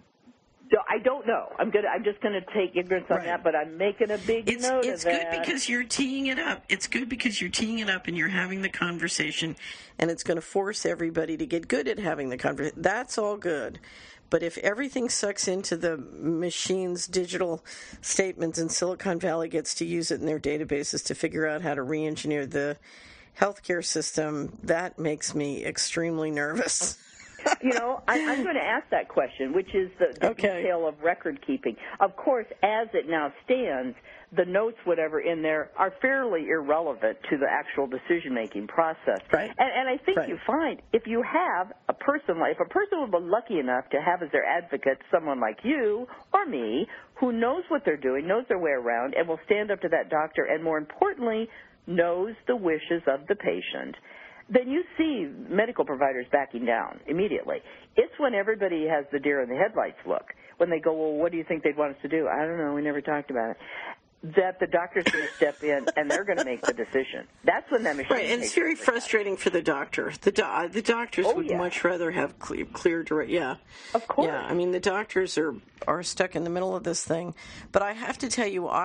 don't know. I'm just going to take ignorance on that, but I'm making a big note of that. It's good because you're teeing it up. It's good because you're teeing it up and you're having the conversation, and it's going to force everybody to get good at having the conversation. That's all good. But if everything sucks into the machine's digital statements and Silicon Valley gets to use it in their databases to figure out how to re-engineer the healthcare system, that makes me extremely nervous. You know, I'm going to ask that question, which is the detail of record keeping. Of course, as it now stands, the notes, whatever in there, are fairly irrelevant to the actual decision-making process. Right. And I think you find if you have a person, if a person would be lucky enough to have as their advocate someone like you or me who knows what they're doing, knows their way around, and will stand up to that doctor, and more importantly, knows the wishes of the patient, then you see medical providers backing down immediately. It's when everybody has the deer in the headlights look, when they go, well, what do you think they'd want us to do? I don't know, we never talked about it. That the doctor's going to step in and they're going to make the decision. That's when that machine. Right, and it's very frustrating for the doctor. The doctors would much rather have clear direct. Yeah, of course. Yeah, I mean the doctors are stuck in the middle of this thing. But I have to tell you,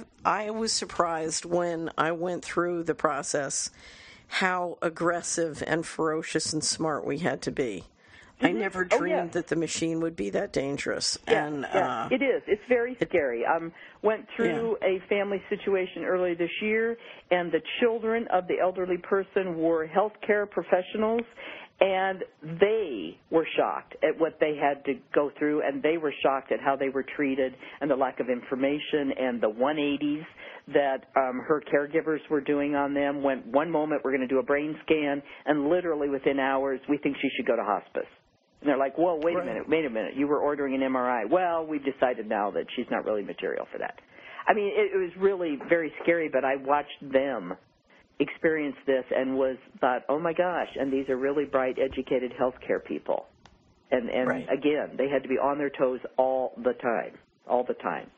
I was surprised when I went through the process how aggressive and ferocious and smart we had to be. I never dreamed that the machine would be that dangerous. Yeah, it is. It's very scary. Went through a family situation earlier this year, and the children of the elderly person were healthcare professionals, and they were shocked at what they had to go through, and they were shocked at how they were treated and the lack of information and the 180s that her caregivers were doing on them. When one moment we're going to do a brain scan, and literally within hours we think she should go to hospice. And they're like, whoa, wait a minute, you were ordering an MRI. Well, we've decided now that she's not really material for that. I mean, it was really very scary, but I watched them experience this and thought, oh my gosh, and these are really bright, educated healthcare people. And again, they had to be on their toes all the time.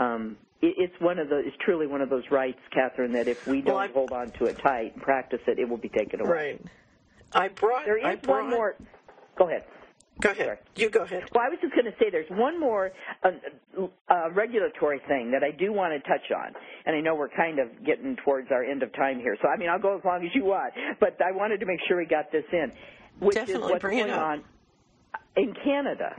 It's truly one of those rights, Catherine, that if we don't hold on to it tight and practice it, it will be taken away. Right. There is one more. Go ahead. Go ahead. Sorry. You go ahead. Well, I was just going to say there's one more regulatory thing that I do want to touch on, and I know we're kind of getting towards our end of time here. So, I mean, I'll go as long as you want, but I wanted to make sure we got this in, which Definitely is what's going on in Canada,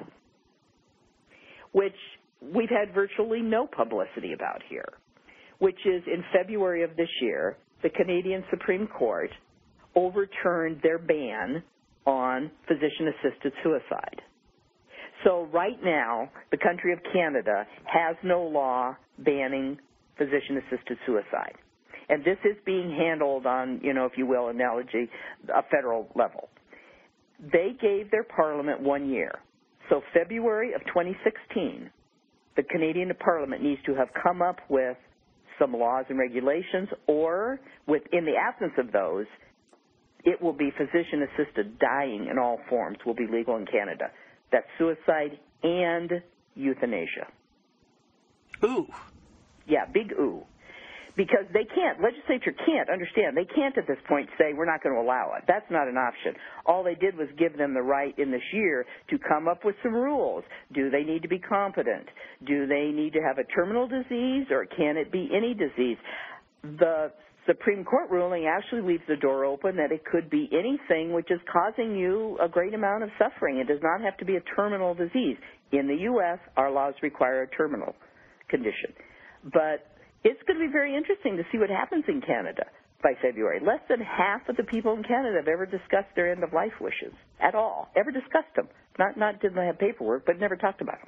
which we've had virtually no publicity about here, which is in February of this year, the Canadian Supreme Court overturned their ban on physician-assisted suicide. So right now, the country of Canada has no law banning physician-assisted suicide. And this is being handled on, if you will, analogy, a federal level. They gave their parliament 1 year. So February of 2016, the Canadian Parliament needs to have come up with some laws and regulations, or in the absence of those, it will be physician-assisted dying in all forms will be legal in Canada. That's suicide and euthanasia. Ooh. Yeah, big ooh. Because they can't, legislature can't understand. They can't at this point say we're not going to allow it. That's not an option. All they did was give them the right in this year to come up with some rules. Do they need to be competent? Do they need to have a terminal disease, or can it be any disease? The Supreme Court ruling actually leaves the door open that it could be anything which is causing you a great amount of suffering. It does not have to be a terminal disease. In the U.S., our laws require a terminal condition. But it's going to be very interesting to see what happens in Canada by February. Less than half of the people in Canada have ever discussed their end-of-life wishes at all, ever discussed them. Not didn't they have paperwork, but never talked about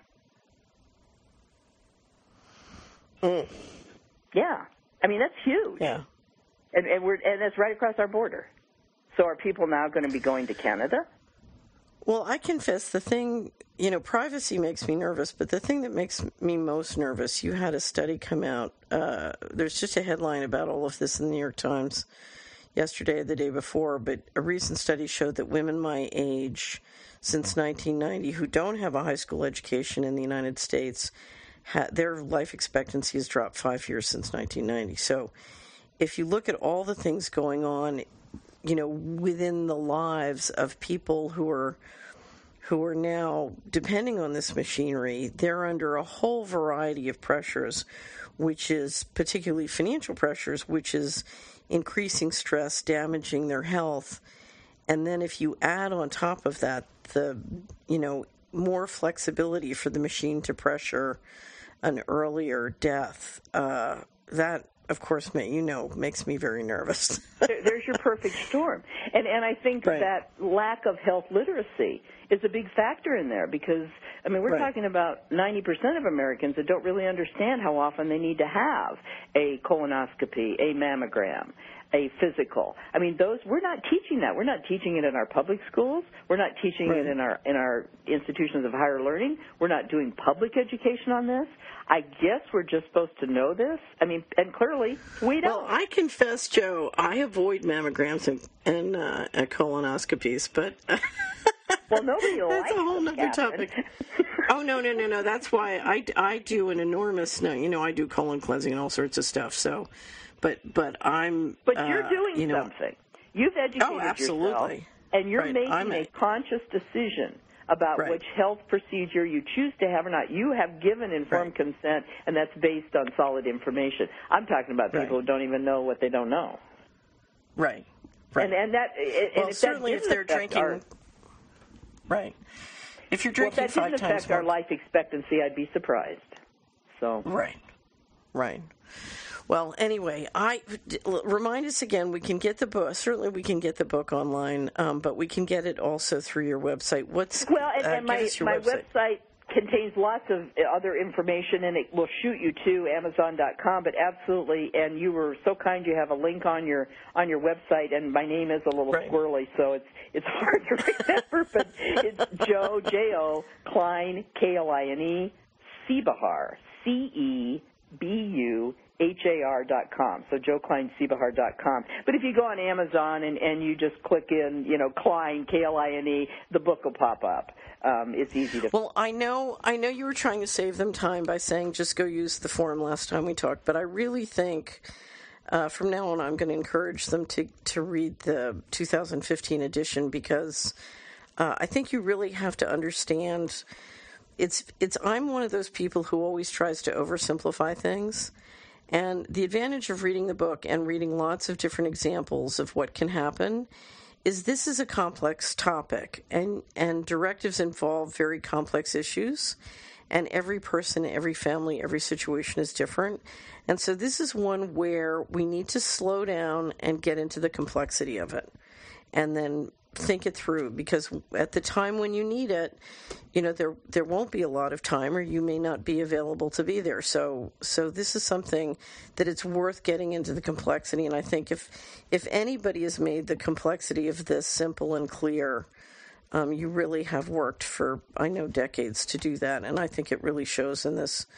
them. Yeah. I mean, that's huge. Yeah. And that's right across our border. So are people now going to be going to Canada? Well, I confess the thing, privacy makes me nervous, but the thing that makes me most nervous, you had a study come out. There's just a headline about all of this in the New York Times yesterday or the day before, but a recent study showed that women my age since 1990 who don't have a high school education in the United States, their life expectancy has dropped 5 years since 1990. So if you look at all the things going on, within the lives of people who are now depending on this machinery, they're under a whole variety of pressures, which is particularly financial pressures, which is increasing stress, damaging their health. And then if you add on top of that the, more flexibility for the machine to pressure an earlier death, that, of course, makes me very nervous. There's your perfect storm. And I think that lack of health literacy is a big factor in there because, we're talking about 90% of Americans that don't really understand how often they need to have a colonoscopy, a mammogram, a physical. We're not teaching that. We're not teaching it in our public schools. We're not teaching it in our institutions of higher learning. We're not doing public education on this. I guess we're just supposed to know this. And clearly we don't. Well, I confess, Joe, I avoid mammograms and colonoscopies, but well, nobody likes that's a whole other topic. Oh no! That's why I do an enormous. I do colon cleansing and all sorts of stuff. So. But I'm. But you're doing something. You've educated yourself, and you're making a conscious decision about which health procedure you choose to have or not. You have given informed consent, and that's based on solid information. I'm talking about people who don't even know what they don't know. Right. And that. Well, if certainly that if they're drinking. If you're drinking 5 times. If that didn't affect our life expectancy, I'd be surprised. So. Right. Well, anyway, remind us again. We can get the book. Certainly, we can get the book online, but we can get it also through your website. My website contains lots of other information, and it will shoot you to Amazon.com. But absolutely, and you were so kind. You have a link on your website, and my name is a little squirrely, so it's hard to remember. But it's Joe J-O Klein Kline Sebahar CEBUHAR.com. So JoeKleinSebahar.com. But if you go on Amazon and you just click in, Klein, Kline, the book will pop up. It's easy to. Well, I know you were trying to save them time by saying just go use the forum last time we talked, but I really think from now on I'm going to encourage them to read the 2015 edition because I think you really have to understand. I'm one of those people who always tries to oversimplify things. And the advantage of reading the book and reading lots of different examples of what can happen is this is a complex topic, and directives involve very complex issues, and every person, every family, every situation is different. And so this is one where we need to slow down and get into the complexity of it, and then think it through, because at the time when you need it, there won't be a lot of time, or you may not be available to be there. So this is something that it's worth getting into the complexity. And I think if anybody has made the complexity of this simple and clear, you really have worked for, I know, decades to do that. And I think it really shows in this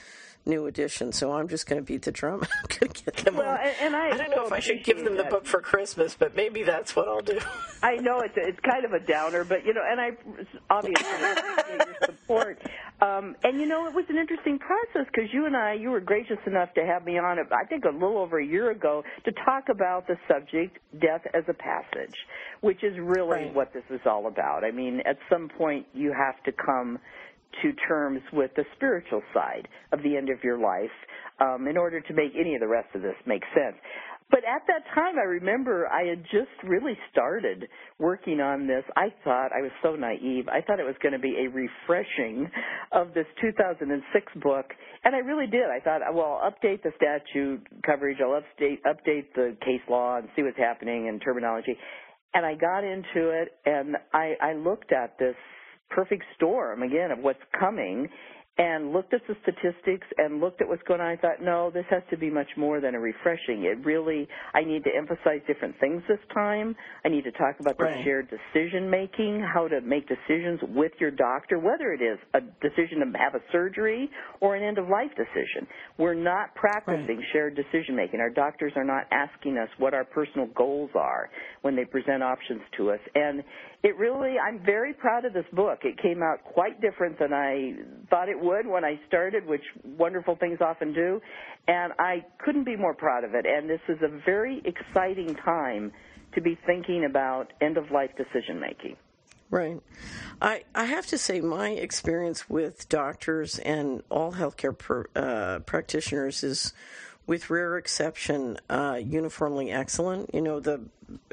new edition. So I'm just going to beat the drum. I'm going to get them. Well, and I don't know if I should give them the book for Christmas, but maybe that's what I'll do. I know it's kind of a downer, but and I obviously appreciate your support. And it was an interesting process because you were gracious enough to have me on, I think, a little over a year ago to talk about the subject, death as a passage, which is really what this is all about. I mean, at some point you have to come to terms with the spiritual side of the end of your life in order to make any of the rest of this make sense. But at that time, I remember I had just really started working on this. I thought, I was so naive, I thought it was going to be a refreshing of this 2006 book, and I really did. I thought, well, I'll update the statute coverage, I'll update the case law and see what's happening and terminology. And I got into it, and I looked at this perfect storm, again, of what's coming, and looked at the statistics and looked at what's going on. I thought, no, this has to be much more than a refreshing. I need to emphasize different things this time. I need to talk about the shared decision-making, how to make decisions with your doctor, whether it is a decision to have a surgery or an end-of-life decision. We're not practicing shared decision-making. Our doctors are not asking us what our personal goals are when they present options to us. And I'm very proud of this book. It came out quite different than I thought it would when I started, which wonderful things often do, and I couldn't be more proud of it. And this is a very exciting time to be thinking about end-of-life decision-making. Right. I have to say my experience with doctors and all healthcare practitioners is, with rare exception, uniformly excellent. The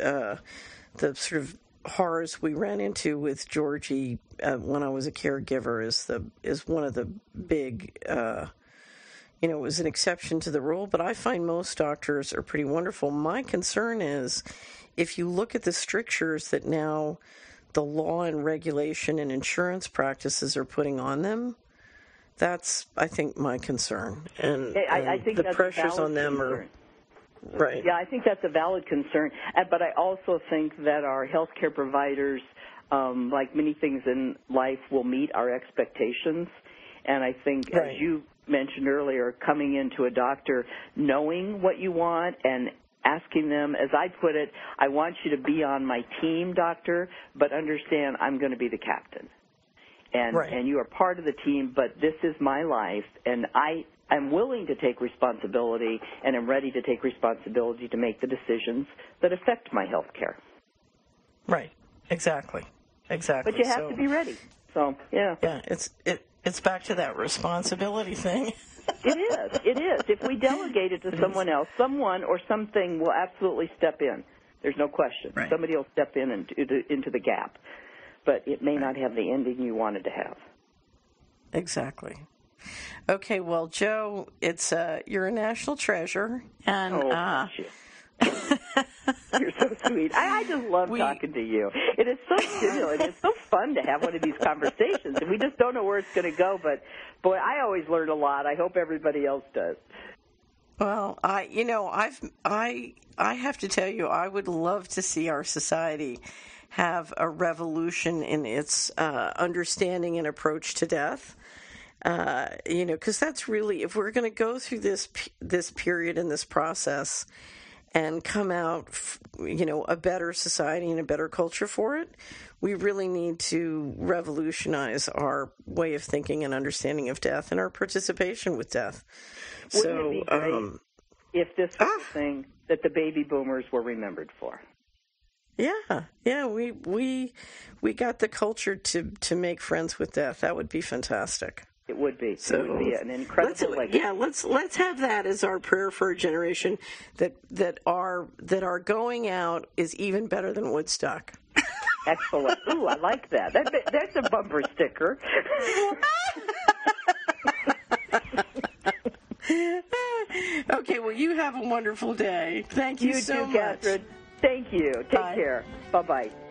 sort of horrors we ran into with Georgie when I was a caregiver is one of the big, it was an exception to the rule, but I find most doctors are pretty wonderful. My concern is if you look at the strictures that now the law and regulation and insurance practices are putting on them, that's, I think, my concern. And I think the that's pressures on them concern. are... Right. Yeah, I think that's a valid concern. But I also think that our healthcare providers, like many things in life, will meet our expectations. And I think, as you mentioned earlier, coming into a doctor knowing what you want and asking them, as I put it, I want you to be on my team, doctor, but understand I'm going to be the captain. And you are part of the team, but this is my life, and I'm willing to take responsibility, and I'm ready to take responsibility to make the decisions that affect my health care. Right. Exactly. But you have to be ready. So, yeah. Yeah, it's back to that responsibility thing. It is. If we delegate it to someone else, someone or something will absolutely step in. There's no question. Right. Somebody will step in into the gap. But it may not have the ending you wanted to have. Exactly. Okay, well, Joe, you're a national treasure, and thank you. You're so sweet. I just love talking to you. It is so stimulating. It's so fun to have one of these conversations, and we just don't know where it's going to go. But boy, I always learn a lot. I hope everybody else does. Well, I have to tell you, I would love to see our society have a revolution in its understanding and approach to death. Because that's really, if we're going to go through this period and this process and come out, a better society and a better culture for it, we really need to revolutionize our way of thinking and understanding of death and our participation with death. Wouldn't it be great if this was the thing that the baby boomers were remembered for? Yeah, we got the culture to make friends with death. That would be fantastic. It would be. So, it would be an incredible legacy. Yeah, let's have that as our prayer for a generation that our going out is even better than Woodstock. Excellent. Ooh, I like that. That's a bumper sticker. Okay, well, you have a wonderful day. Thank you so much. You too, Catherine. Thank you. Take care. Bye-bye.